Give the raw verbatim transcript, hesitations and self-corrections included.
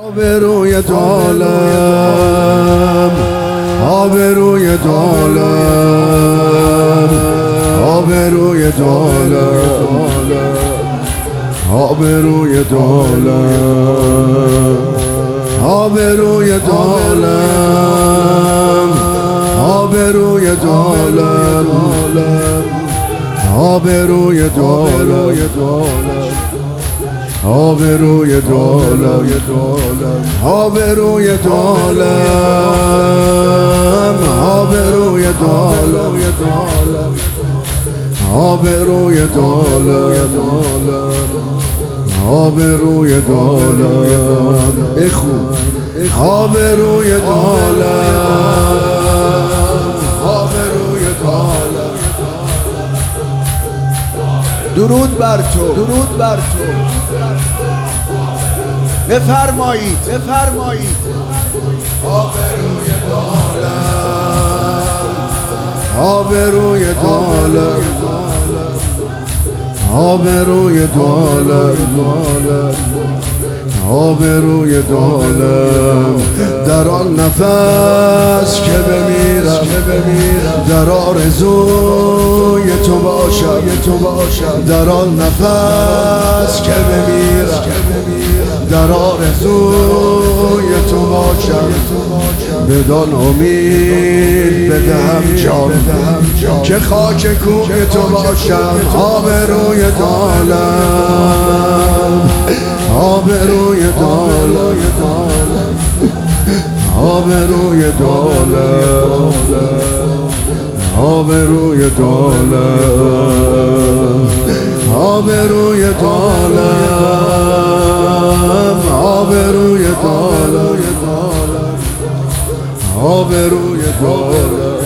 آبروی عالم، آبروی عالم، آبروی عالم، آبروی عالم، آبروی عالم، آبروی عالم، آبروی عالم، آبروی عالم، آبروی عالم، آبروی عالم، آبروی عالم، آبروی عالم، بخو آبروی عالم، آبروی عالم. درود بر تو، درود بر تو، بفرمایید، بفرمایید. آبروی عالم، آبروی عالم، آبروی عالم، آبروی عالم. در آن نفس که بمیرم، در آرزوی تو باشم، در آن نفس که بمیرم، در آرزوی تو باشم. بدان امید بدهم جان که خاک کوی تو باشم. آبروی عالم، آبروی عالم، آبروی عالم، آبروی عالم، آبروی عالم، آبروی عالم، آبروی عالم.